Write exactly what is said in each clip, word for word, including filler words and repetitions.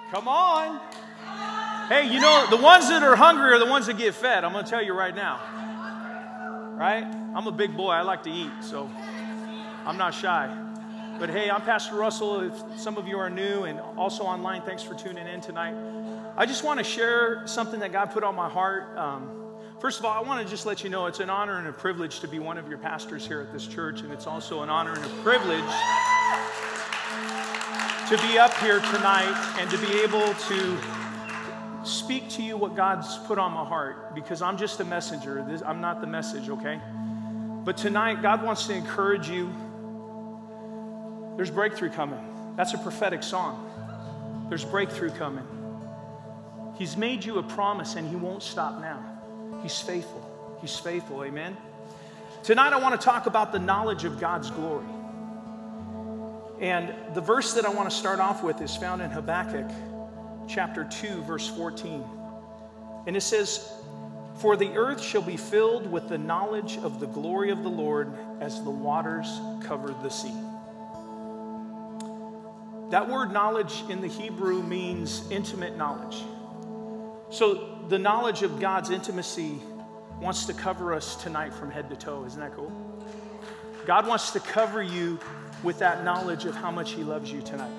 Come on. Hey, you know, the ones that are hungry are the ones that get fed. I'm going to tell you right now. Right? I'm a big boy. I like to eat, so I'm not shy. But hey, I'm Pastor Russell. If some of you are new and also online, thanks for tuning in tonight. I just want to share something that God put on my heart. Um, first of all, I want to just let you know it's an honor and a privilege to be one of your pastors here at this church, and it's also an honor and a privilege to be up here tonight and to be able to speak to you what God's put on my heart, because I'm just a messenger. This, I'm not the message, okay? But tonight, God wants to encourage you. There's breakthrough coming. That's a prophetic song. There's breakthrough coming. He's made you a promise, and He won't stop now. He's faithful. He's faithful, amen? Tonight, I want to talk about the knowledge of God's glory. And the verse that I want to start off with is found in Habakkuk chapter two, verse fourteen. And it says, "For the earth shall be filled with the knowledge of the glory of the Lord as the waters cover the sea." That word knowledge in the Hebrew means intimate knowledge. So the knowledge of God's intimacy wants to cover us tonight from head to toe. Isn't that cool? God wants to cover you with that knowledge of how much He loves you tonight.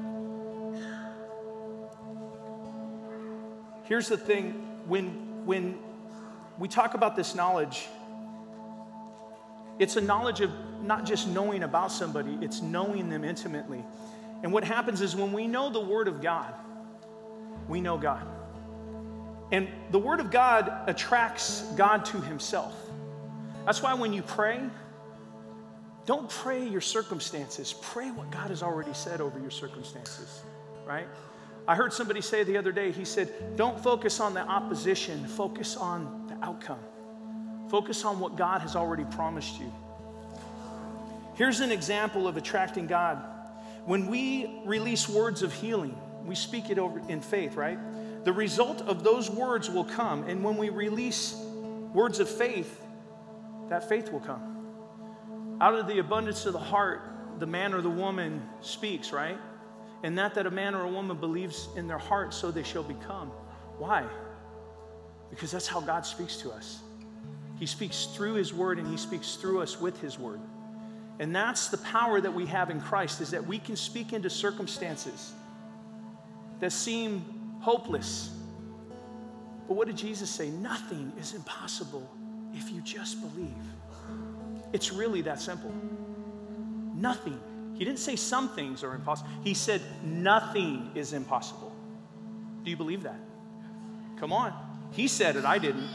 Here's the thing, when, when we talk about this knowledge, it's a knowledge of not just knowing about somebody, it's knowing them intimately. And what happens is when we know the Word of God, we know God. And the Word of God attracts God to Himself. That's why when you pray, don't pray your circumstances. Pray what God has already said over your circumstances, right? I heard somebody say the other day, he said, don't focus on the opposition, focus on the outcome. Focus on what God has already promised you. Here's an example of attracting God. When we release words of healing, we speak it over in faith, right? The result of those words will come. And when we release words of faith, that faith will come. Out of the abundance of the heart, the man or the woman speaks, right? And that that a man or a woman believes in their heart, so they shall become. Why? Because that's how God speaks to us. He speaks through His Word, and He speaks through us with His Word. And that's the power that we have in Christ, is that we can speak into circumstances that seem hopeless. But what did Jesus say? Nothing is impossible if you just believe. It's really that simple. Nothing. He didn't say some things are impossible. He said nothing is impossible. Do you believe that? Come on. He said it, I didn't.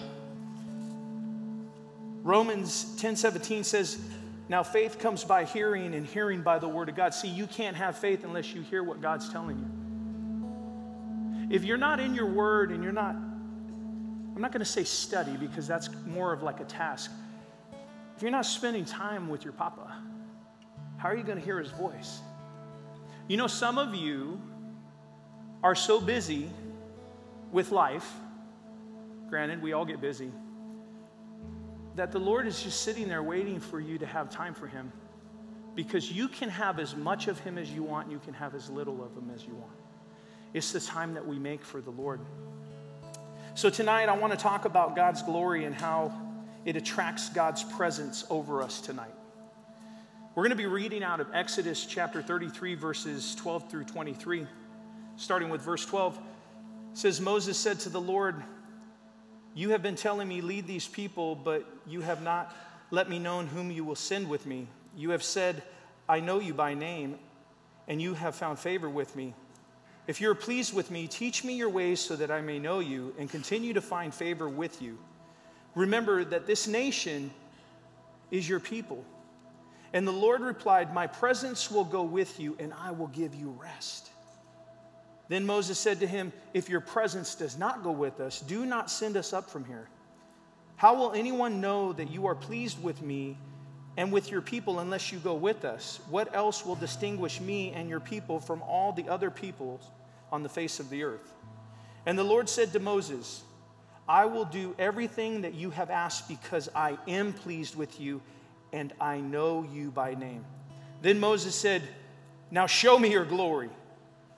Romans ten seventeen says, now faith comes by hearing, and hearing by the Word of God. See, you can't have faith unless you hear what God's telling you. If you're not in your Word and you're not, I'm not going to say study, because that's more of like a task. If you're not spending time with your Papa, how are you going to hear His voice? You know, some of you are so busy with life, granted, we all get busy, that the Lord is just sitting there waiting for you to have time for Him, because you can have as much of Him as you want, and you can have as little of Him as you want. It's the time that we make for the Lord. So tonight I want to talk about God's glory and how it attracts God's presence over us tonight. We're going to be reading out of Exodus chapter thirty-three, verses twelve through twenty-three. Starting with verse twelve, it says, Moses said to the Lord, you have been telling me, lead these people, but you have not let me know whom you will send with me. You have said, I know you by name, and you have found favor with me. If you are pleased with me, teach me your ways so that I may know you and continue to find favor with you. Remember that this nation is your people. And the Lord replied, my presence will go with you, and I will give you rest. Then Moses said to him, if your presence does not go with us, do not send us up from here. How will anyone know that you are pleased with me and with your people unless you go with us? What else will distinguish me and your people from all the other peoples on the face of the earth? And the Lord said to Moses, I will do everything that you have asked, because I am pleased with you and I know you by name. Then Moses said, now show me your glory.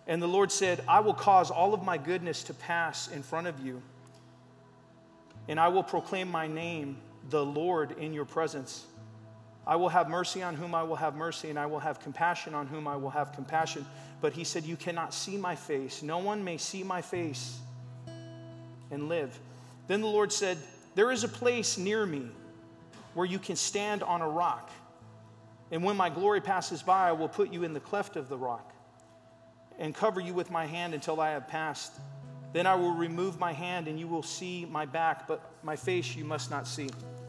And the Lord said, I will cause all of my goodness to pass in front of you, and I will proclaim my name, the Lord, in your presence. I will have mercy on whom I will have mercy, and I will have compassion on whom I will have compassion. But he said, you cannot see my face. No one may see my face and live. Then the Lord said, there is a place near me where you can stand on a rock. And when my glory passes by, I will put you in the cleft of the rock and cover you with my hand until I have passed. Then I will remove my hand and you will see my back, but my face you must not see.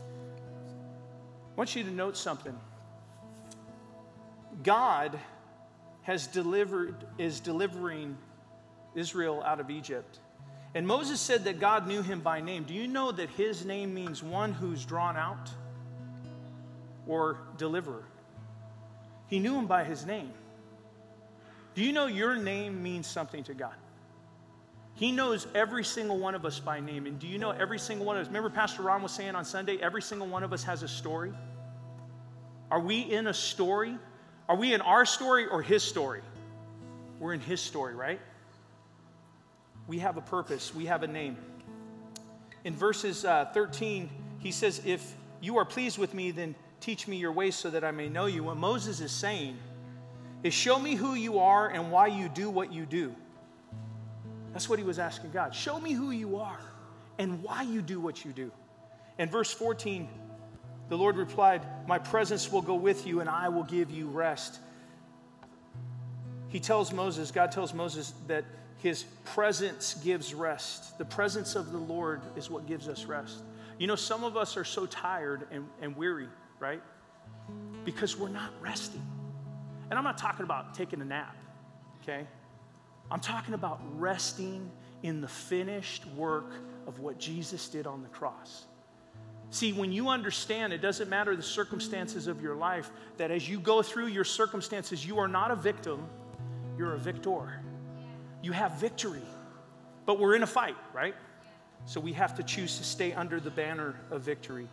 I want you to note something. God has delivered, is delivering Israel out of Egypt. And Moses said that God knew him by name. Do you know that his name means one who's drawn out or deliverer? He knew him by his name. Do you know your name means something to God? He knows every single one of us by name. And do you know every single one of us? Remember Pastor Ron was saying on Sunday, every single one of us has a story. Are we in a story? Are we in our story or his story? We're in his story, right? We have a purpose. We have a name. In verses uh, thirteen, he says, if you are pleased with me, then teach me your ways so that I may know you. What Moses is saying is, show me who you are and why you do what you do. That's what he was asking God. Show me who you are and why you do what you do. In verse fourteen, the Lord replied, my presence will go with you and I will give you rest. He tells Moses, God tells Moses that his presence gives rest. The presence of the Lord is what gives us rest. You know, some of us are so tired and, and weary, right? Because we're not resting. And I'm not talking about taking a nap, okay? I'm talking about resting in the finished work of what Jesus did on the cross. See, when you understand, it doesn't matter the circumstances of your life, that as you go through your circumstances, you are not a victim, you're a victor. You have victory. But we're in a fight, right? So we have to choose to stay under the banner of victory.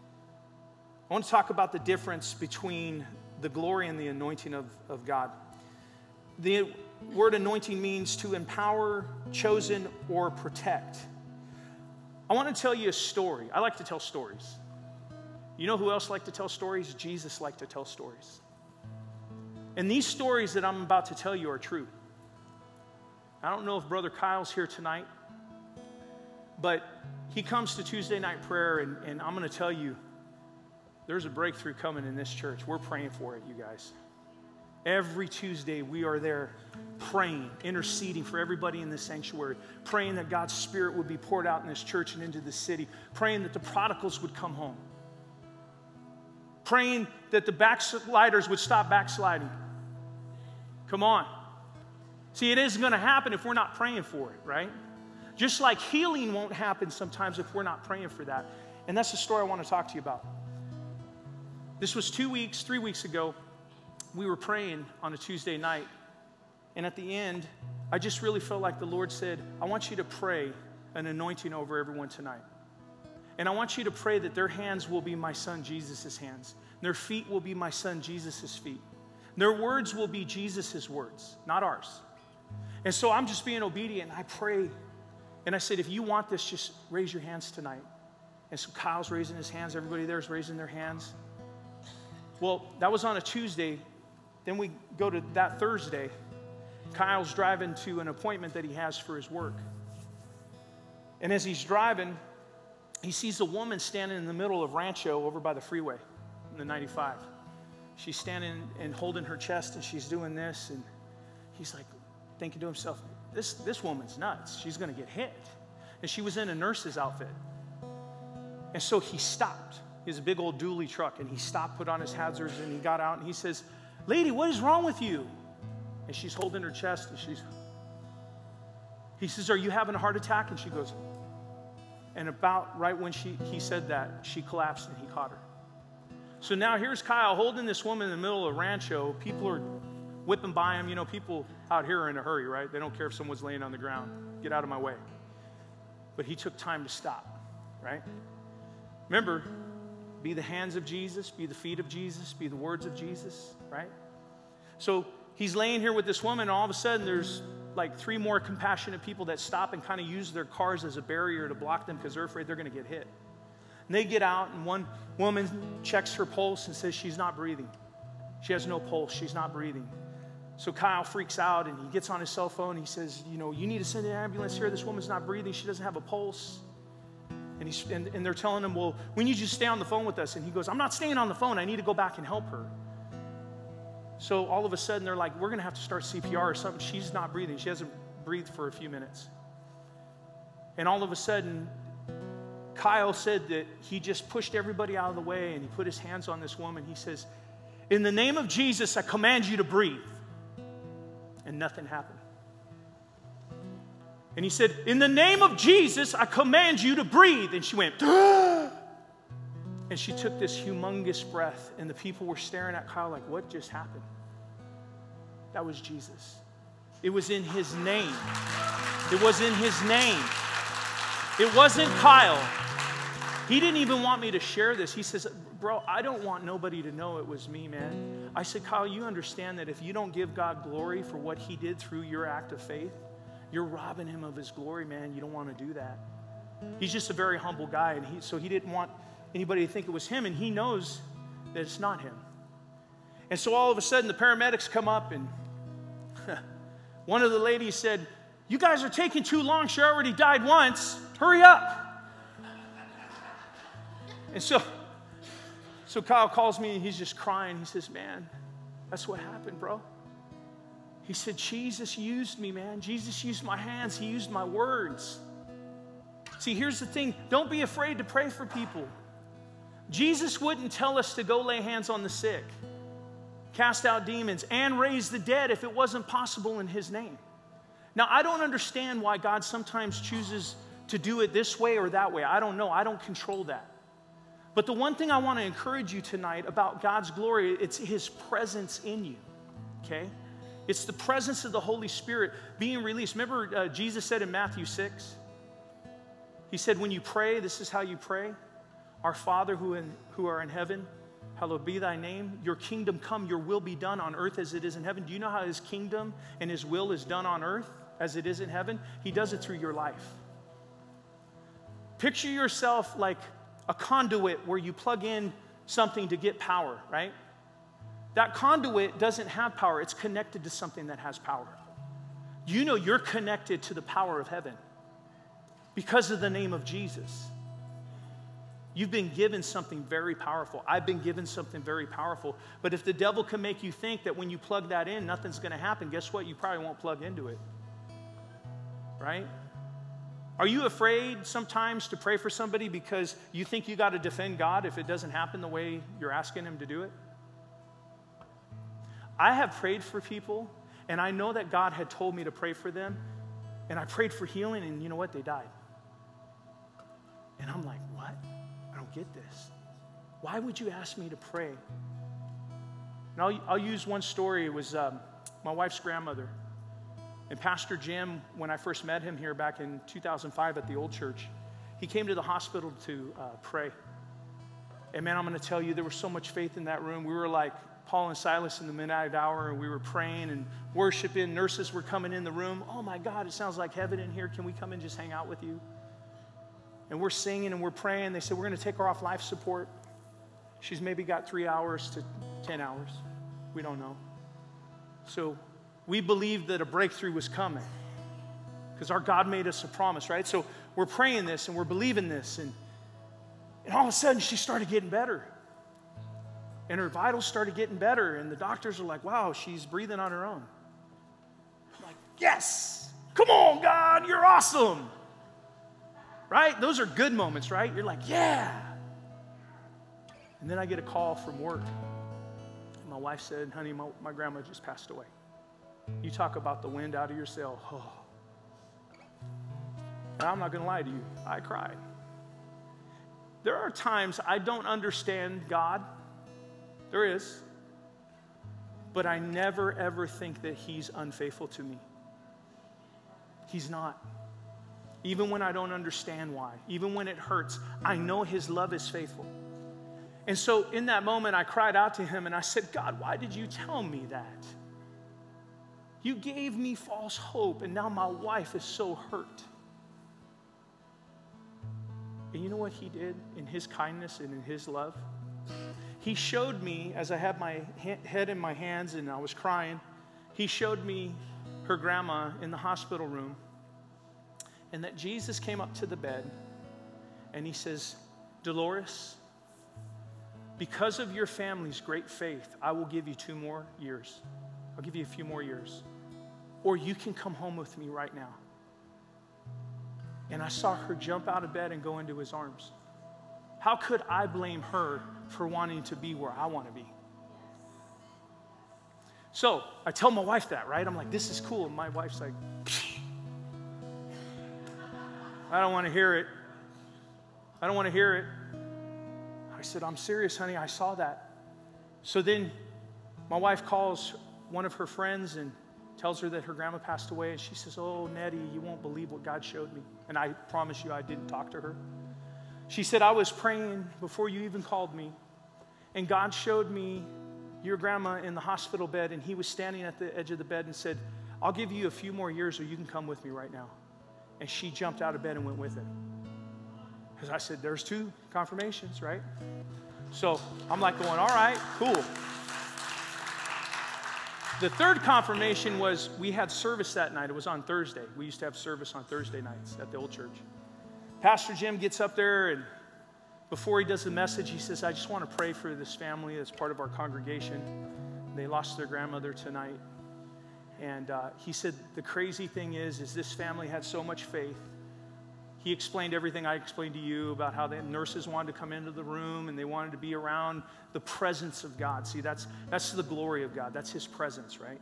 I want to talk about the difference between the glory and the anointing of, of God. The word anointing means to empower, chosen, or protect. I want to tell you a story. I like to tell stories. You know who else liked to tell stories? Jesus liked to tell stories. And these stories that I'm about to tell you are true. I don't know if Brother Kyle's here tonight, but he comes to Tuesday night prayer, and, and I'm going to tell you, there's a breakthrough coming in this church. We're praying for it, you guys. Every Tuesday, we are there praying, interceding for everybody in this sanctuary, praying that God's Spirit would be poured out in this church and into the city, praying that the prodigals would come home, praying that the backsliders would stop backsliding. Come on. See, it isn't going to happen if we're not praying for it, right? Just like healing won't happen sometimes if we're not praying for that. And that's the story I want to talk to you about. This was two weeks, three weeks ago. We were praying on a Tuesday night. And at the end, I just really felt like the Lord said, I want you to pray an anointing over everyone tonight. And I want you to pray that their hands will be my son Jesus' hands. Their feet will be my son Jesus' feet. Their words will be Jesus' words, not ours. And so I'm just being obedient. I pray. And I said, if you want this, just raise your hands tonight. And so Kyle's raising his hands. Everybody there is raising their hands. Well, that was on a Tuesday. Then we go to that Thursday. Kyle's driving to an appointment that he has for his work. And as he's driving, he sees a woman standing in the middle of Rancho over by the freeway in the ninety-five. She's standing and holding her chest, and she's doing this. And he's like thinking to himself, this, this woman's nuts. She's going to get hit. And she was in a nurse's outfit. And so he stopped. He has a big old dually truck, and he stopped, put on his hazards, and he got out, and he says, lady, what is wrong with you? And she's holding her chest, and she's, he says, are you having a heart attack? And she goes, and about right when she he said that, she collapsed, and he caught her. So now here's Kyle holding this woman in the middle of Rancho. People are whipping by him. You know, people out here are in a hurry, right? They don't care if someone's laying on the ground. Get out of my way. But he took time to stop, right? Remember, be the hands of Jesus, be the feet of Jesus, be the words of Jesus, right? So he's laying here with this woman, and all of a sudden there's like three more compassionate people that stop and kind of use their cars as a barrier to block them because they're afraid they're going to get hit. And they get out, and one woman checks her pulse and says she's not breathing. She has no pulse. She's not breathing. So Kyle freaks out, and he gets on his cell phone. He says, you know, you need to send an ambulance here. This woman's not breathing. She doesn't have a pulse. And, he's, and, and they're telling him, well, we need you to stay on the phone with us. And he goes, I'm not staying on the phone. I need to go back and help her. So all of a sudden, they're like, we're going to have to start C P R or something. She's not breathing. She hasn't breathed for a few minutes. And all of a sudden, Kyle said that he just pushed everybody out of the way, and he put his hands on this woman. He says, in the name of Jesus, I command you to breathe. And nothing happened. And he said, in the name of Jesus, I command you to breathe. And she went, and she took this humongous breath, and the people were staring at Kyle like, what just happened? That was Jesus. It was in his name. It was in his name. It wasn't Kyle. He didn't even want me to share this. He says, bro, I don't want nobody to know it was me, man. I said, Kyle, you understand that if you don't give God glory for what he did through your act of faith, you're robbing him of his glory, man. You don't want to do that. He's just a very humble guy, and he, so he didn't want anybody to think it was him, and he knows that it's not him. And so all of a sudden, the paramedics come up, and one of the ladies said, you guys are taking too long. She already died once. Hurry up. And so, so Kyle calls me, and he's just crying. He says, man, that's what happened, bro. He said, Jesus used me, man. Jesus used my hands. He used my words. See, here's the thing. Don't be afraid to pray for people. Jesus wouldn't tell us to go lay hands on the sick, cast out demons, and raise the dead if it wasn't possible in his name. Now, I don't understand why God sometimes chooses to do it this way or that way. I don't know. I don't control that. But the one thing I want to encourage you tonight about God's glory, it's his presence in you, okay? It's the presence of the Holy Spirit being released. Remember uh, Jesus said in Matthew six, he said, when you pray, this is how you pray. Our Father who, in, who are in heaven, hallowed be thy name. Your kingdom come, your will be done on earth as it is in heaven. Do you know how his kingdom and his will is done on earth as it is in heaven? He does it through your life. Picture yourself like a conduit where you plug in something to get power, right? That conduit doesn't have power. It's connected to something that has power. You know you're connected to the power of heaven because of the name of Jesus. You've been given something very powerful. I've been given something very powerful. But if the devil can make you think that when you plug that in, nothing's going to happen, guess what? You probably won't plug into it, right? Are you afraid sometimes to pray for somebody because you think you got to defend God if it doesn't happen the way you're asking him to do it? I have prayed for people, and I know that God had told me to pray for them, and I prayed for healing, and you know what? They died. And I'm like, what? I don't get this. Why would you ask me to pray? And I'll, I'll use one story. It was um, my wife's grandmother. And Pastor Jim, when I first met him here back in two thousand five at the old church, he came to the hospital to uh, pray. And man, I'm going to tell you, there was so much faith in that room. We were like Paul and Silas in the midnight hour, and we were praying and worshiping. Nurses were coming in the room. Oh my God, it sounds like heaven in here. Can we come and just hang out with you? And we're singing and we're praying. They said, we're going to take her off life support. She's maybe got three hours to ten hours. We don't know. So we believed that a breakthrough was coming because our God made us a promise, right? So we're praying this and we're believing this. And, and all of a sudden, she started getting better. And her vitals started getting better. And the doctors are like, wow, she's breathing on her own. I'm like, yes! Come on, God, you're awesome! Right? Those are good moments, right? You're like, yeah! And then I get a call from work. And my wife said, honey, my, my grandma just passed away. You talk about the wind out of your sail. Oh. And I'm not going to lie to you. I cried. There are times I don't understand God. There is. But I never, ever think that he's unfaithful to me. He's not. Even when I don't understand why. Even when it hurts, I know his love is faithful. And so in that moment, I cried out to him and I said, God, why did you tell me that? You gave me false hope, and now my wife is so hurt. And you know what he did in his kindness and in his love? He showed me, as I had my head in my hands and I was crying, he showed me her grandma in the hospital room, and that Jesus came up to the bed, and he says, Dolores, because of your family's great faith, I will give you two more years. I'll give you a few more years. Or you can come home with me right now. And I saw her jump out of bed and go into his arms. How could I blame her for wanting to be where I want to be? So I tell my wife that, right? I'm like, this is cool. And my wife's like, I don't want to hear it. I don't want to hear it. I said, I'm serious, honey. I saw that. So then my wife calls one of her friends and tells her that her grandma passed away. And she says, oh, Nettie, you won't believe what God showed me. And I promise you I didn't talk to her. She said, I was praying before you even called me. And God showed me your grandma in the hospital bed. And he was standing at the edge of the bed and said, I'll give you a few more years or you can come with me right now. And she jumped out of bed and went with him. Because I said, there's two confirmations, right? So I'm like going, all right, cool. The third confirmation was we had service that night. It was on Thursday. We used to have service on Thursday nights at the old church. Pastor Jim gets up there, and before he does the message, he says, I just want to pray for this family that's part of our congregation. They lost their grandmother tonight. And uh, he said, the crazy thing is, is this family had so much faith. He explained everything I explained to you about how the nurses wanted to come into the room and they wanted to be around the presence of God. See, that's, that's the glory of God. That's his presence, right?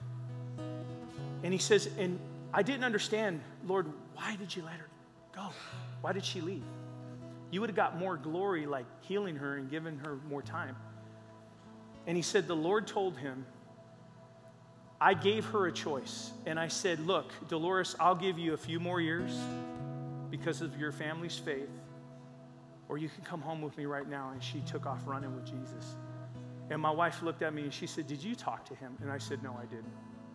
And he says, and I didn't understand, Lord, why did you let her go? Why did she leave? You would have got more glory like healing her and giving her more time. And he said, the Lord told him, I gave her a choice. And I said, look, Dolores, I'll give you a few more years because of your family's faith, or you can come home with me right now. And she took off running with Jesus. And my wife looked at me and she said, did you talk to him? And I said, no, I didn't.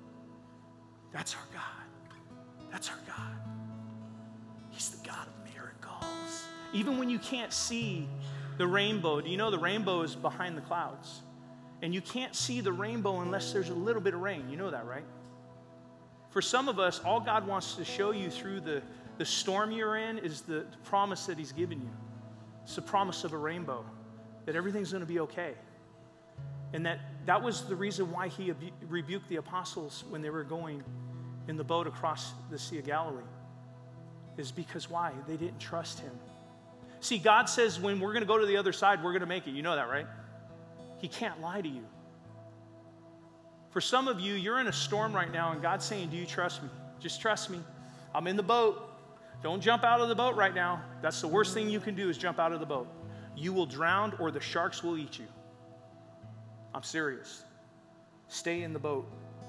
That's our God. That's our God. He's the God of miracles. Even when you can't see the rainbow, do you know the rainbow is behind the clouds? And you can't see the rainbow unless there's a little bit of rain. You know that, right? For some of us, all God wants to show you through the, the storm you're in is the, the promise that he's given you. It's the promise of a rainbow, that everything's going to be okay. And that, that was the reason why he abu- rebuked the apostles when they were going in the boat across the Sea of Galilee. Is because why? They didn't trust him. See, God says when we're going to go to the other side, we're going to make it. You know that, right? He can't lie to you. For some of you, you're in a storm right now, and God's saying, do you trust me? Just trust me. I'm in the boat. Don't jump out of the boat right now. That's the worst thing you can do is jump out of the boat. You will drown or the sharks will eat you. I'm serious. Stay in the boat.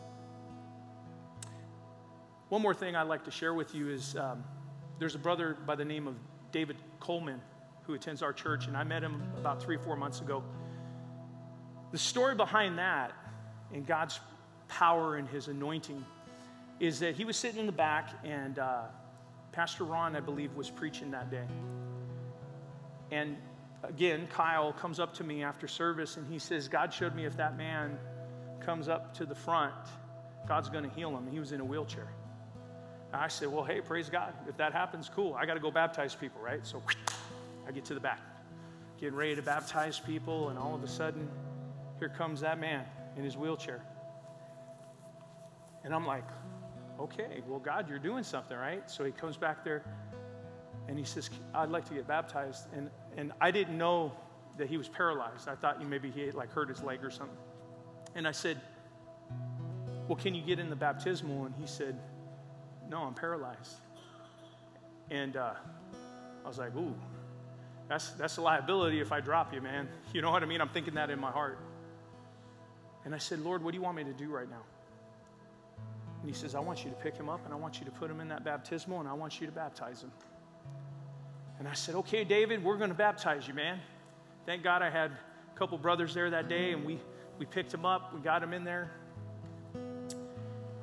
One more thing I'd like to share with you is um, there's a brother by the name of David Coleman who attends our church, and I met him about three or four months ago. The story behind that and God's power and his anointing is that he was sitting in the back, and uh, Pastor Ron, I believe, was preaching that day. And again, Kyle comes up to me after service, and he says, God showed me if that man comes up to the front, God's going to heal him. And he was in a wheelchair. And I said, well, hey, praise God. If that happens, cool. I got to go baptize people, right? So I get to the back, getting ready to baptize people, and all of a sudden, here comes that man in his wheelchair. And I'm like, okay, well, God, you're doing something, right? So he comes back there, and he says, I'd like to get baptized. And and I didn't know that he was paralyzed. I thought maybe he had, like, hurt his leg or something. And I said, well, can you get in the baptismal? And he said, no, I'm paralyzed. And uh, I was like, ooh, that's, that's a liability if I drop you, man. You know what I mean? I'm thinking that in my heart. And I said, Lord, what do you want me to do right now? And he says, I want you to pick him up, and I want you to put him in that baptismal, and I want you to baptize him. And I said, okay, David, we're going to baptize you, man. Thank God I had a couple brothers there that day, and we, we picked him up. We got him in there.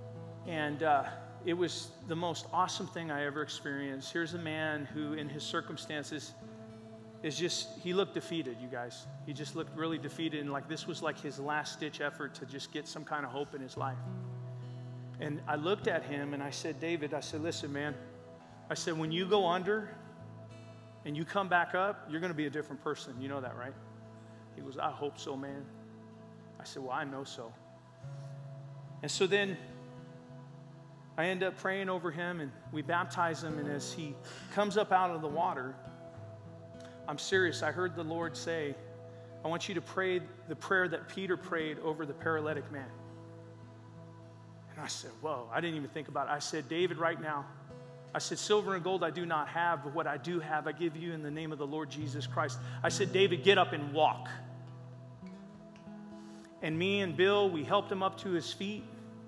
And uh, it was the most awesome thing I ever experienced. Here's a man who, in his circumstances, is just, he looked defeated, you guys. He just looked really defeated, and like this was like his last-ditch effort to just get some kind of hope in his life. And I looked at him, and I said, David, I said, listen, man. I said, when you go under and you come back up, you're going to be a different person. You know that, right? He goes, I hope so, man. I said, well, I know so. And so then I end up praying over him, and we baptize him, and as he comes up out of the water, I'm serious. I heard the Lord say, I want you to pray the prayer that Peter prayed over the paralytic man. And I said, whoa, I didn't even think about it. I said, David, right now, I said, silver and gold I do not have, but what I do have, I give you in the name of the Lord Jesus Christ. I said, David, get up and walk. And me and Bill, we helped him up to his feet.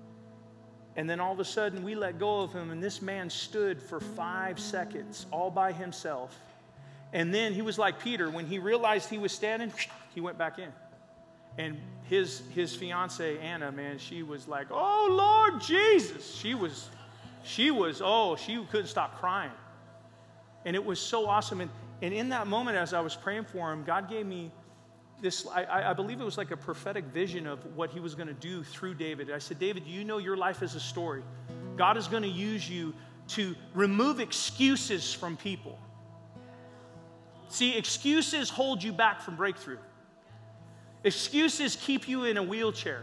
And then all of a sudden, we let go of him, and this man stood for five seconds all by himself. And then he was like Peter. When he realized he was standing, he went back in. And his his fiancée, Anna, man, she was like, oh, Lord Jesus. She was, she was, oh, she couldn't stop crying. And it was so awesome. And, and in that moment, as I was praying for him, God gave me this, I, I believe it was like a prophetic vision of what he was going to do through David. I said, David, you know your life is a story. God is going to use you to remove excuses from people. See, excuses hold you back from breakthrough. Excuses keep you in a wheelchair,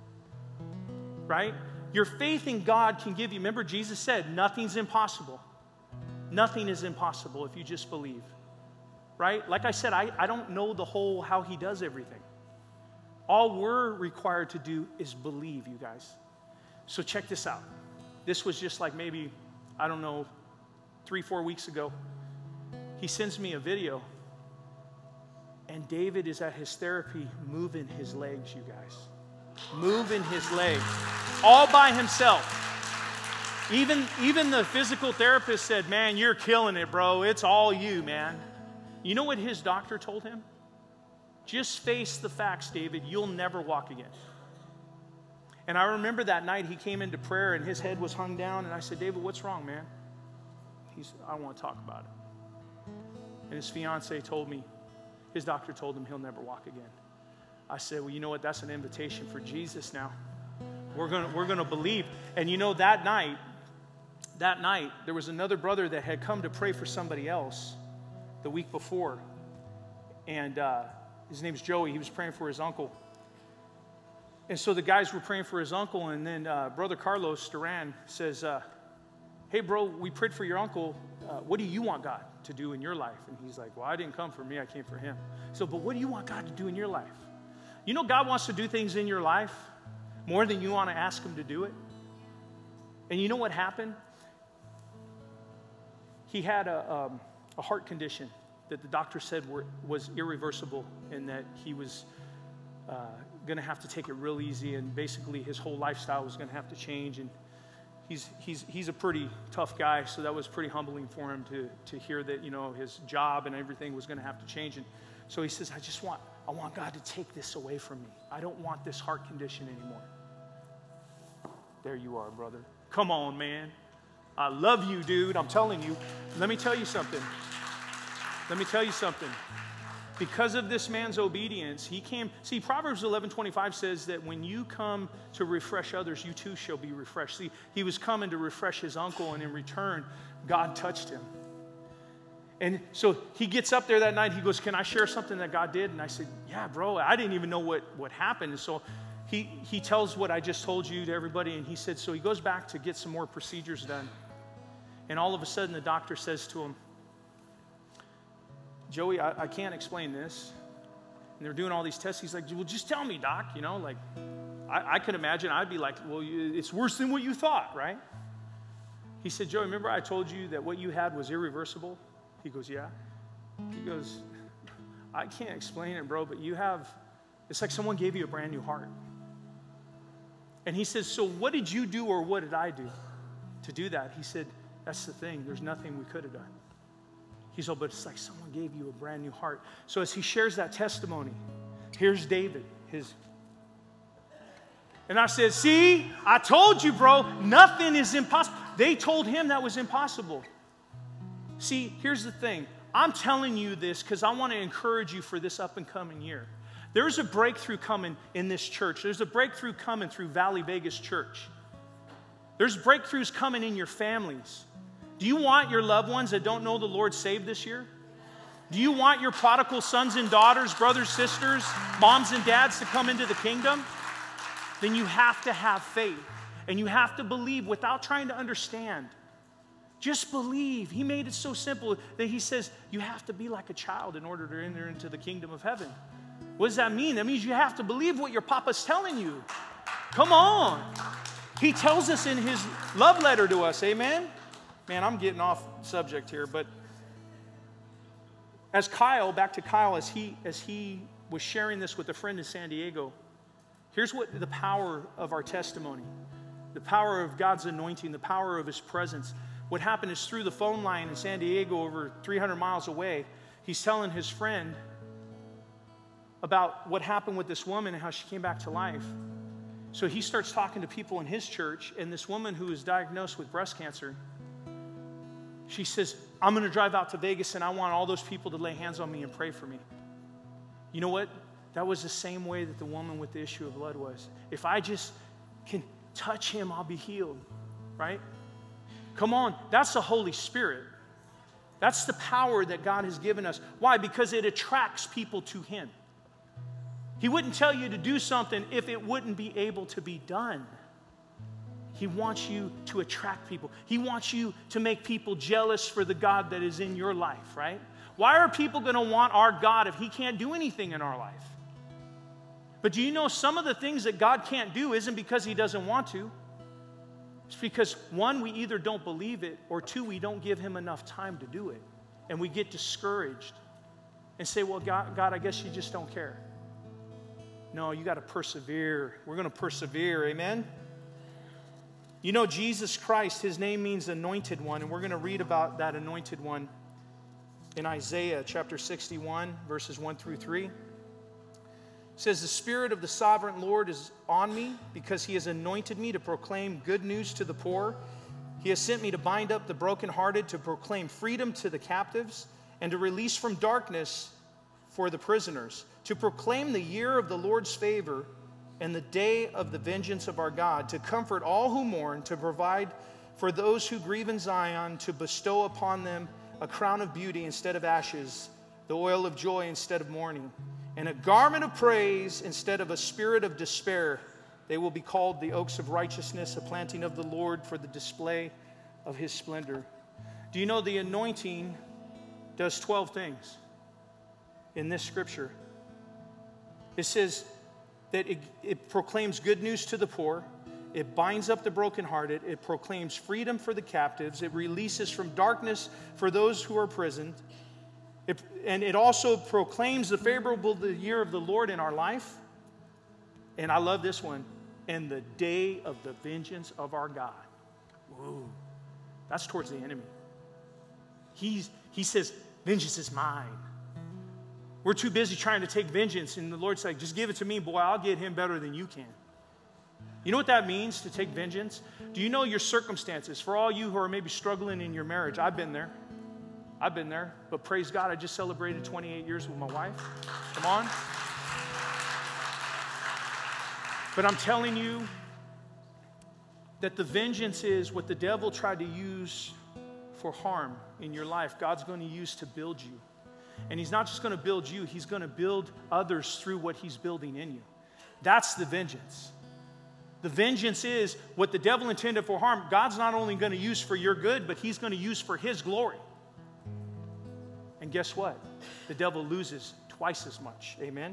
right? Your faith in God can give you, remember Jesus said, nothing's impossible. Nothing is impossible if you just believe, right? Like I said, I, I don't know the whole how he does everything. All we're required to do is believe, you guys. So check this out. This was just like maybe, I don't know, three, four weeks ago. He sends me a video, and David is at his therapy moving his legs, you guys. Moving his legs, all by himself. Even, even the physical therapist said, man, you're killing it, bro. It's all you, man. You know what his doctor told him? Just face the facts, David. You'll never walk again. And I remember that night he came into prayer, and his head was hung down, and I said, David, what's wrong, man? He said, I don't want to talk about it. And his fiancée told me, his doctor told him he'll never walk again. I said, well, you know what? That's an invitation for Jesus now. We're going we're gonna believe. And you know, that night, that night, there was another brother that had come to pray for somebody else the week before. And uh, his name's Joey. He was praying for his uncle. And so the guys were praying for his uncle. And then uh, Brother Carlos Duran says, uh, hey, bro, we prayed for your uncle. Uh, what do you want God to do in your life? And he's like, well, I didn't come for me. I came for him. So, but what do you want God to do in your life? You know, God wants to do things in your life more than you want to ask him to do it. And you know what happened? He had a, um, a heart condition that the doctor said were, was irreversible, and that he was uh, going to have to take it real easy, and basically his whole lifestyle was going to have to change. And He's, he's, he's a pretty tough guy, so that was pretty humbling for him to, to hear that, you know, his job and everything was going to have to change. And so he says, I just want, I want God to take this away from me. I don't want this heart condition anymore. There you are, brother. Come on, man. I love you, dude. I'm telling you. Let me tell you something. Let me tell you something. Because of this man's obedience, he came. See, Proverbs eleven twenty-five says that when you come to refresh others, you too shall be refreshed. See, he was coming to refresh his uncle, and in return, God touched him. And so he gets up there that night. He goes, can I share something that God did? And I said, yeah, bro. I didn't even know what, what happened. And so he, he tells what I just told you to everybody. And he said, so he goes back to get some more procedures done. And all of a sudden, the doctor says to him, Joey, I, I can't explain this. And they're doing all these tests. He's like, well, just tell me, doc. You know, like, I, I could imagine I'd be like, well, you, it's worse than what you thought, right? He said, Joey, remember I told you that what you had was irreversible? He goes, yeah. He goes, I can't explain it, bro, but you have, it's like someone gave you a brand new heart. And he says, so what did you do, or what did I do to do that? He said, that's the thing. There's nothing we could have done. He's all, but it's like someone gave you a brand new heart. So as he shares that testimony, here's David, his, And I said, see, I told you, bro, nothing is impossible. They told him that was impossible. See, here's the thing. I'm telling you this because I want to encourage you for this up and coming year. There's a breakthrough coming in this church. There's a breakthrough coming through Valley Vegas Church. There's breakthroughs coming in your families. Do you want your loved ones that don't know the Lord saved this year? Do you want your prodigal sons and daughters, brothers, sisters, moms and dads to come into the kingdom? Then you have to have faith. And you have to believe without trying to understand. Just believe. He made it so simple that he says you have to be like a child in order to enter into the kingdom of heaven. What does that mean? That means you have to believe what your papa's telling you. Come on. He tells us in his love letter to us. Amen? Man, I'm getting off subject here, but as Kyle, back to Kyle, as he, as he was sharing this with a friend in San Diego, here's what the power of our testimony, the power of God's anointing, the power of his presence. What happened is through the phone line in San Diego, over three hundred miles away, he's telling his friend about what happened with this woman and how she came back to life. So he starts talking to people in his church, and this woman who was diagnosed with breast cancer, she says, I'm going to drive out to Vegas, and I want all those people to lay hands on me and pray for me. You know what? That was the same way that the woman with the issue of blood was. If I just can touch him, I'll be healed, right? Come on, that's the Holy Spirit. That's the power that God has given us. Why? Because it attracts people to him. He wouldn't tell you to do something if it wouldn't be able to be done. He wants you to attract people. He wants you to make people jealous for the God that is in your life, right? Why are people going to want our God if he can't do anything in our life? But do you know some of the things that God can't do isn't because he doesn't want to. It's because, one, we either don't believe it, or two, we don't give him enough time to do it. And we get discouraged and say, well, God, God I guess you just don't care. No, you got to persevere. We're going to persevere, amen? You know, Jesus Christ, his name means anointed one, and we're going to read about that anointed one in Isaiah chapter sixty-one, verses one through three. It says, the Spirit of the sovereign Lord is on me because he has anointed me to proclaim good news to the poor. He has sent me to bind up the brokenhearted, to proclaim freedom to the captives, and to release from darkness for the prisoners, to proclaim the year of the Lord's favor and the day of the vengeance of our God, to comfort all who mourn, to provide for those who grieve in Zion, to bestow upon them a crown of beauty instead of ashes, the oil of joy instead of mourning, and a garment of praise instead of a spirit of despair. They will be called the oaks of righteousness, a planting of the Lord for the display of his splendor. Do you know the anointing does twelve things in this scripture? It says that it, it proclaims good news to the poor. It binds up the brokenhearted. It proclaims freedom for the captives. It releases from darkness for those who are imprisoned. It, and it also proclaims the favorable the year of the Lord in our life. And I love this one. And the day of the vengeance of our God. Whoa. That's towards the enemy. He's, he says, vengeance is mine. We're too busy trying to take vengeance, and the Lord's like, just give it to me, boy, I'll get him better than you can. You know what that means, to take vengeance? Do you know your circumstances? For all you who are maybe struggling in your marriage, I've been there. I've been there. But praise God, I just celebrated twenty-eight years with my wife. Come on. But I'm telling you that the vengeance is what the devil tried to use for harm in your life. God's going to use to build you. And he's not just going to build you, he's going to build others through what he's building in you. That's the vengeance. The vengeance is what the devil intended for harm. God's not only going to use for your good, but he's going to use for his glory. And guess what? The devil loses twice as much. Amen?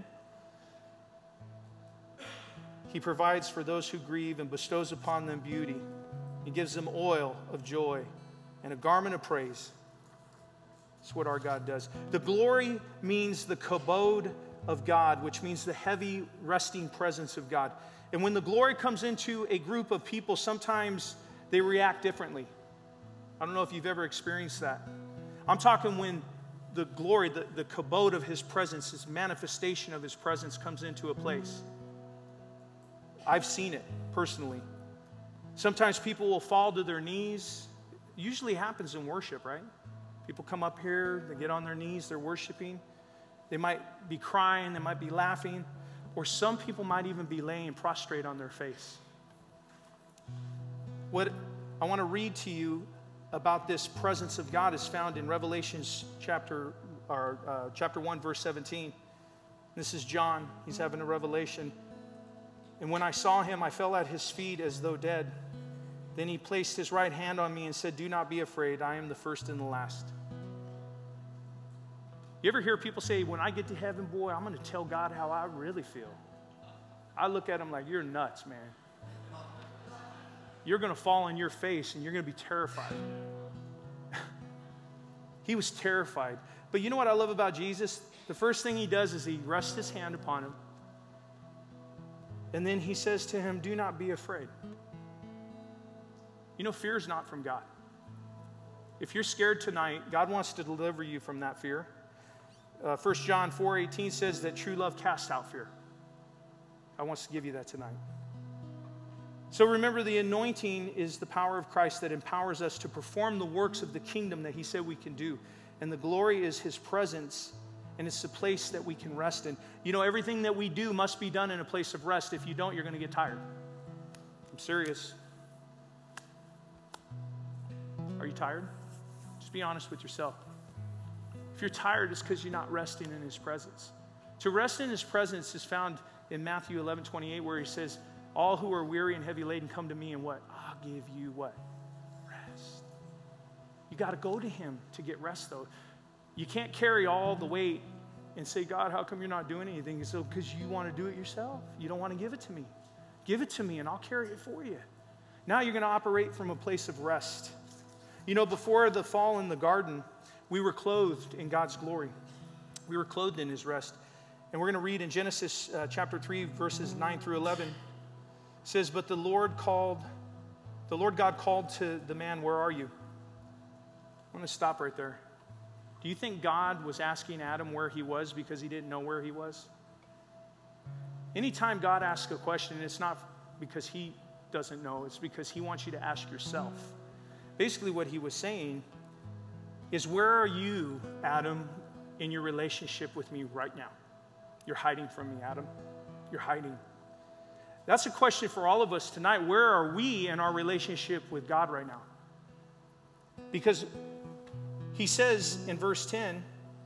He provides for those who grieve and bestows upon them beauty. He gives them oil of joy and a garment of praise. That's what our God does. The glory means the kabod of God, which means the heavy, resting presence of God. And when the glory comes into a group of people, sometimes they react differently. I don't know if you've ever experienced that. I'm talking when the glory, the, the kabod of his presence, his manifestation of his presence comes into a place. I've seen it personally. Sometimes people will fall to their knees. It usually happens in worship, right? People come up here, they get on their knees, they're worshiping. They might be crying, they might be laughing, or some people might even be laying prostrate on their face. What I want to read to you about this presence of God is found in Revelation chapter, or, uh, chapter one, verse seventeen. This is John. He's having a revelation. And when I saw him, I fell at his feet as though dead. Then he placed his right hand on me and said, do not be afraid. I am the first and the last. You ever hear people say, when I get to heaven, boy, I'm going to tell God how I really feel? I look at him like, you're nuts, man. You're going to fall on your face and you're going to be terrified. He was terrified. But you know what I love about Jesus? The first thing he does is he rests his hand upon him. And then he says to him, do not be afraid. You know, fear is not from God. If you're scared tonight, God wants to deliver you from that fear. Uh, First John four eighteen says that true love casts out fear. I want to give you that tonight. So remember, the anointing is the power of Christ that empowers us to perform the works of the kingdom that he said we can do. And the glory is his presence, and it's the place that we can rest in. You know, everything that we do must be done in a place of rest. If you don't, you're going to get tired. I'm serious. Are you tired? Just be honest with yourself. If you're tired, it's because you're not resting in his presence. To rest in his presence is found in Matthew eleven twenty-eight, where he says, all who are weary and heavy laden, come to me, and what? I'll give you what? Rest. You got to go to him to get rest, though. You can't carry all the weight and say, God, how come you're not doing anything? So because you want to do it yourself. You don't want to give it to me. Give it to me, and I'll carry it for you. Now you're going to operate from a place of rest. You know, before the fall in the garden, we were clothed in God's glory. We were clothed in his rest. And we're going to read in Genesis uh, chapter three, verses nine through eleven. It says, but the Lord called, the Lord God called to the man, where are you? I'm going to stop right there. Do you think God was asking Adam where he was because he didn't know where he was? Anytime God asks a question, it's not because he doesn't know. It's because he wants you to ask yourself. Basically, what he was saying is, where are you, Adam, in your relationship with me right now? You're hiding from me, Adam. You're hiding. That's a question for all of us tonight. Where are we in our relationship with God right now? Because he says in verse ten,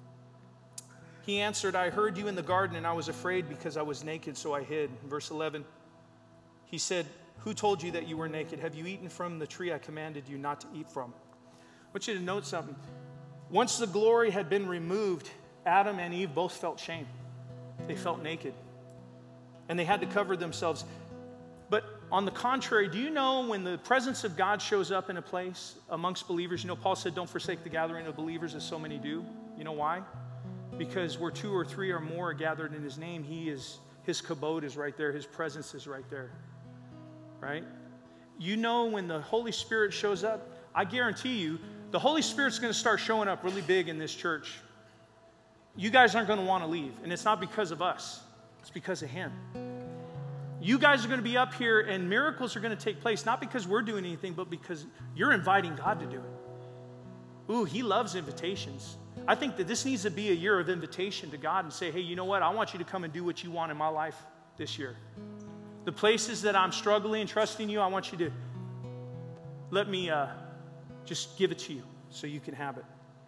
he answered, I heard you in the garden, and I was afraid because I was naked, so I hid. In verse eleven, he said, who told you that you were naked? Have you eaten from the tree I commanded you not to eat from? I want you to note something. Once the glory had been removed, Adam and Eve both felt shame. They felt naked. And they had to cover themselves. But on the contrary, do you know when the presence of God shows up in a place amongst believers, you know, Paul said, don't forsake the gathering of believers as so many do. You know why? Because where two or three or more are gathered in his name, he is, his kabod is right there. His presence is right there. Right? You know, when the Holy Spirit shows up, I guarantee you, the Holy Spirit's going to start showing up really big in this church. You guys aren't going to want to leave. And it's not because of us. It's because of him. You guys are going to be up here and miracles are going to take place, not because we're doing anything, but because you're inviting God to do it. Ooh, he loves invitations. I think that this needs to be a year of invitation to God and say, hey, you know what? I want you to come and do what you want in my life this year. The places that I'm struggling and trusting you, I want you to let me uh, just give it to you so you can have it.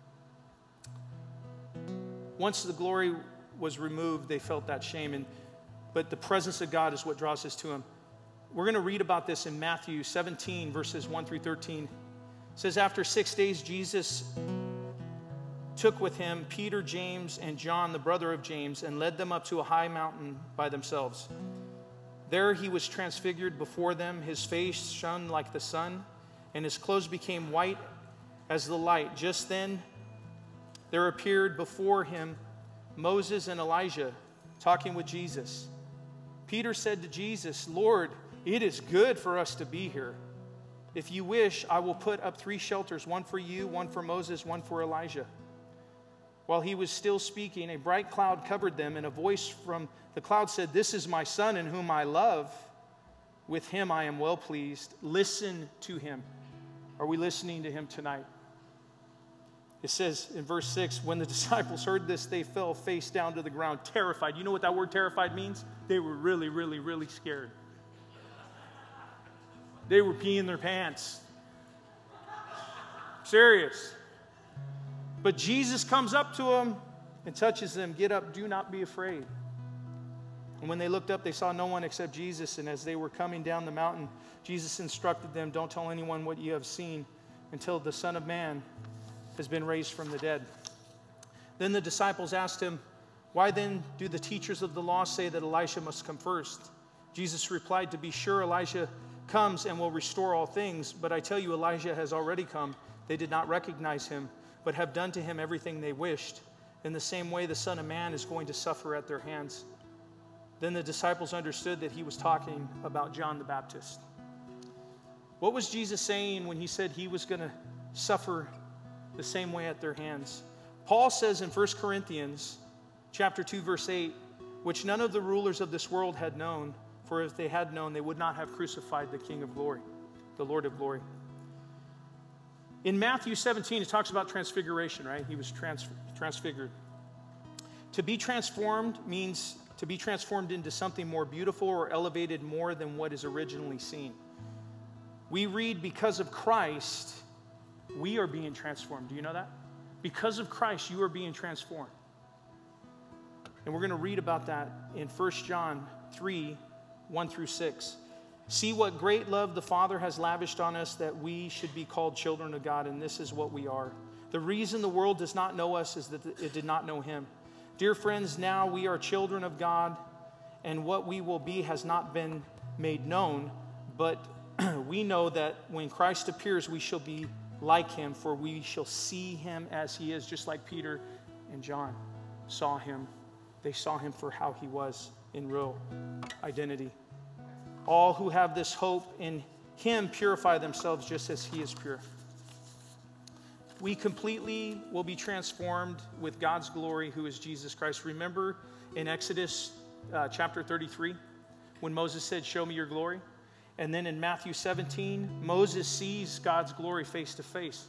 Once the glory was removed, they felt that shame. And, but the presence of God is what draws us to him. We're going to read about this in Matthew seventeen, verses one through thirteen. It says, after six days, Jesus took with him Peter, James, and John, the brother of James, and led them up to a high mountain by themselves. There he was transfigured before them. His face shone like the sun, and his clothes became white as the light. Just then there appeared before him Moses and Elijah talking with Jesus. Peter said to Jesus, Lord, it is good for us to be here. If you wish, I will put up three shelters, one for you, one for Moses, one for Elijah. While he was still speaking, a bright cloud covered them, and a voice from the cloud said, this is my son in whom I love. With him I am well pleased. Listen to him. Are we listening to him tonight? It says in verse six, when the disciples heard this, they fell face down to the ground, terrified. You know what that word terrified means? They were really, really, really scared. They were peeing their pants. Serious. But Jesus comes up to them and touches them. Get up, do not be afraid. And when they looked up, they saw no one except Jesus. And as they were coming down the mountain, Jesus instructed them, don't tell anyone what you have seen until the Son of Man has been raised from the dead. Then the disciples asked him, why then do the teachers of the law say that Elijah must come first? Jesus replied, to be sure, Elijah comes and will restore all things. But I tell you, Elijah has already come. They did not recognize him, but have done to him everything they wished. In the same way, the Son of Man is going to suffer at their hands. Then the disciples understood that he was talking about John the Baptist. What was Jesus saying when he said he was going to suffer the same way at their hands? Paul says in First Corinthians chapter two, verse eight, which none of the rulers of this world had known, for if they had known, they would not have crucified the King of glory, the Lord of glory. In Matthew seventeen, it talks about transfiguration, right? He was trans- transfigured. To be transformed means to be transformed into something more beautiful or elevated more than what is originally seen. We read, because of Christ, we are being transformed. Do you know that? Because of Christ, you are being transformed. And we're going to read about that in First John three, one through six. See what great love the Father has lavished on us, that we should be called children of God, and this is what we are. The reason the world does not know us is that it did not know him. Dear friends, now we are children of God, and what we will be has not been made known, but we know that when Christ appears, we shall be like him, for we shall see him as he is, just like Peter and John saw him. They saw him for how he was in real identity. All who have this hope in him purify themselves just as he is pure. We completely will be transformed with God's glory, who is Jesus Christ. Remember in Exodus uh, chapter thirty-three, when Moses said, show me your glory? And then in Matthew seventeen, Moses sees God's glory face to face.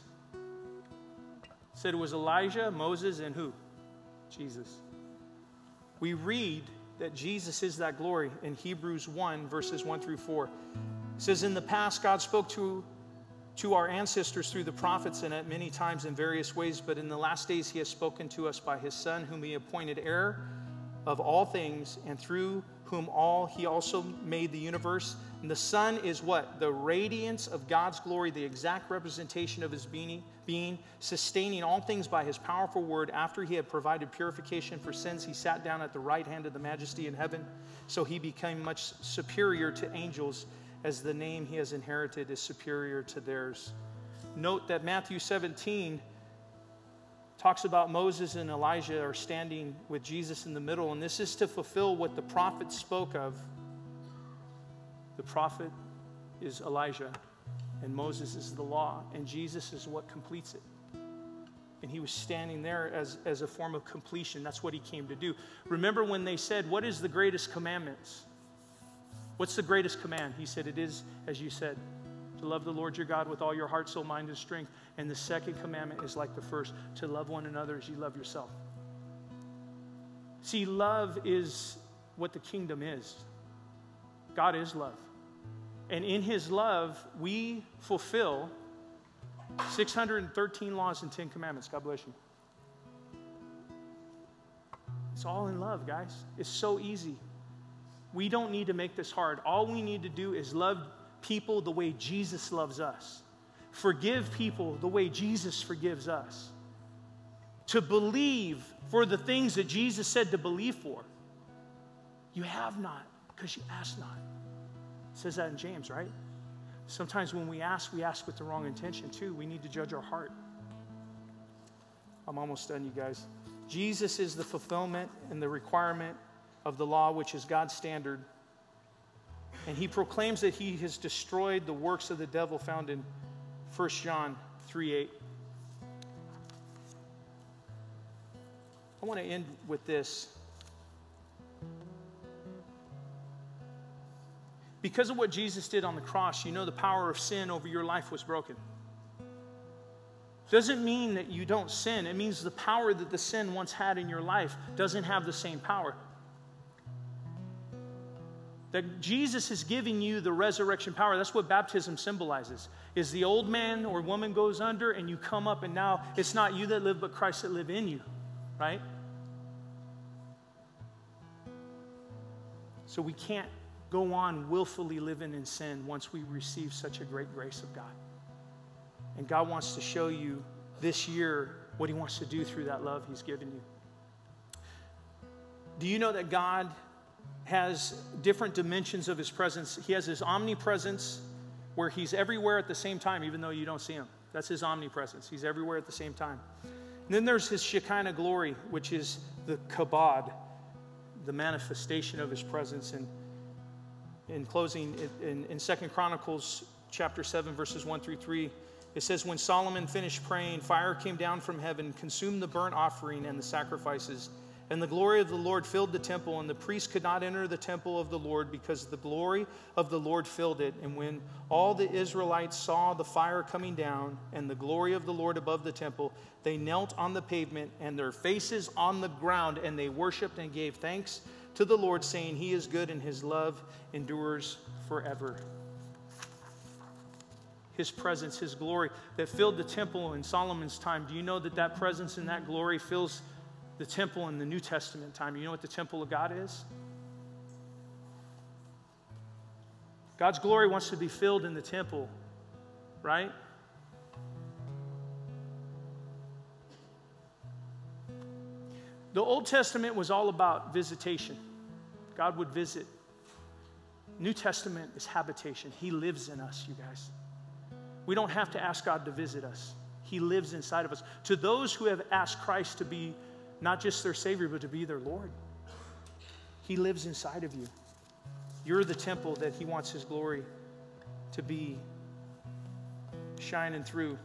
Said it was Elijah, Moses, and who? Jesus. We read that Jesus is that glory in Hebrews one, verses one through four. It says, in the past, God spoke to, to our ancestors through the prophets and at many times in various ways, but in the last days he has spoken to us by his Son, whom he appointed heir of all things, and through whom all he also made the universe. And the Son is what? The radiance of God's glory, the exact representation of his being, being, sustaining all things by his powerful word. After he had provided purification for sins, he sat down at the right hand of the majesty in heaven. So he became much superior to angels, as the name he has inherited is superior to theirs. Note that Matthew seventeen talks about Moses and Elijah are standing with Jesus in the middle, and this is to fulfill what the prophet spoke of. The prophet is Elijah, and Moses is the law, and Jesus is what completes it. And he was standing there as, as a form of completion. That's what he came to do. Remember when they said, what is the greatest commandments? What's the greatest command? He said, it is, as you said, to love the Lord your God with all your heart, soul, mind, and strength. And the second commandment is like the first, to love one another as you love yourself. See, love is what the kingdom is. God is love. And in his love, we fulfill six hundred thirteen laws and ten commandments. God bless you. It's all in love, guys. It's so easy. We don't need to make this hard. All we need to do is love people the way Jesus loves us. Forgive people the way Jesus forgives us. To believe for the things that Jesus said to believe for. You have not because you ask not. It says that in James, right? Sometimes when we ask, we ask with the wrong intention too. We need to judge our heart. I'm almost done, you guys. Jesus is the fulfillment and the requirement of the law, which is God's standard. And he proclaims that he has destroyed the works of the devil found in First John three eight. I want to end with this. Because of what Jesus did on the cross, you know the power of sin over your life was broken. Doesn't mean that you don't sin. It means the power that the sin once had in your life doesn't have the same power. That Jesus is giving you the resurrection power. That's what baptism symbolizes. Is the old man or woman goes under and you come up, and now it's not you that live but Christ that live in you, right? So we can't go on willfully living in sin once we receive such a great grace of God. And God wants to show you this year what he wants to do through that love he's given you. Do you know that God has different dimensions of his presence? He has his omnipresence, where he's everywhere at the same time, even though you don't see him. That's his omnipresence. He's everywhere at the same time. And then there's his Shekinah glory, which is the kabod, the manifestation of his presence. And in closing, in, in Second Chronicles chapter seven, verses one through three, it says, when Solomon finished praying, fire came down from heaven, consumed the burnt offering and the sacrifices. And the glory of the Lord filled the temple, and the priests could not enter the temple of the Lord because the glory of the Lord filled it. And when all the Israelites saw the fire coming down and the glory of the Lord above the temple, they knelt on the pavement and their faces on the ground, and they worshiped and gave thanks to the Lord, saying, he is good and his love endures forever. His presence, his glory that filled the temple in Solomon's time. Do you know that that presence and that glory fills the temple in the New Testament time? You know what the temple of God is? God's glory wants to be filled in the temple, right? The Old Testament was all about visitation. God would visit. New Testament is habitation. He lives in us, you guys. We don't have to ask God to visit us. He lives inside of us. To those who have asked Christ to be not just their Savior, but to be their Lord, he lives inside of you. You're the temple that he wants his glory to be shining through.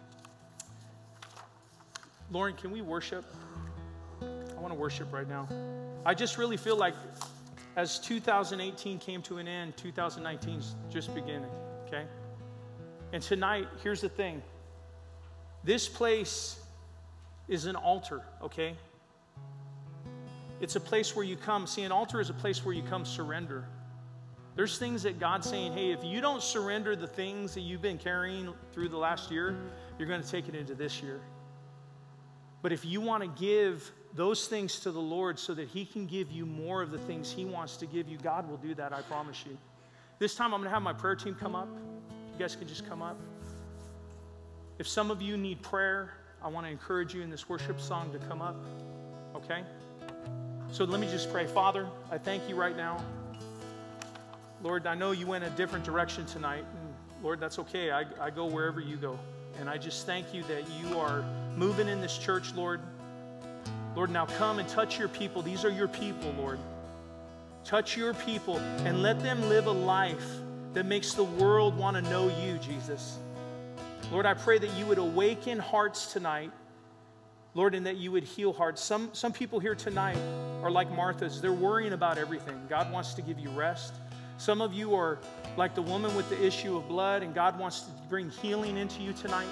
Lauren, can we worship? I want to worship right now. I just really feel like as two thousand eighteen came to an end, two thousand nineteen is just beginning, okay? And tonight, here's the thing. This place is an altar, okay? It's a place where you come. See, an altar is a place where you come surrender. There's things that God's saying, hey, if you don't surrender the things that you've been carrying through the last year, you're going to take it into this year. But if you want to give those things to the Lord so that he can give you more of the things he wants to give you, God will do that, I promise you. This time I'm going to have my prayer team come up. You guys can just come up. If some of you need prayer, I want to encourage you in this worship song to come up, okay? So let me just pray. Father, I thank you right now. Lord, I know you went a different direction tonight. And Lord, that's okay. I, I go wherever you go. And I just thank you that you are moving in this church, Lord. Lord, now come and touch your people. These are your people, Lord. Touch your people and let them live a life that makes the world want to know you, Jesus. Lord, I pray that you would awaken hearts tonight, Lord, and that you would heal hearts. Some, some people here tonight are like Martha's. They're worrying about everything. God wants to give you rest. Some of you are like the woman with the issue of blood, and God wants to bring healing into you tonight.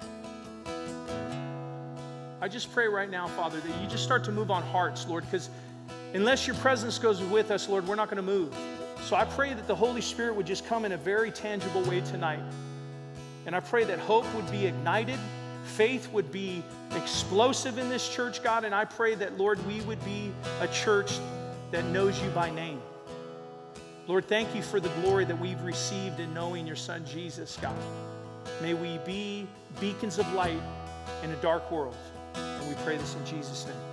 I just pray right now, Father, that you just start to move on hearts, Lord, because unless your presence goes with us, Lord, we're not going to move. So I pray that the Holy Spirit would just come in a very tangible way tonight. And I pray that hope would be ignited, faith would be explosive in this church, God, and I pray that, Lord, we would be a church that knows you by name. Lord, thank you for the glory that we've received in knowing your Son, Jesus, God. May we be beacons of light in a dark world. And we pray this in Jesus' name.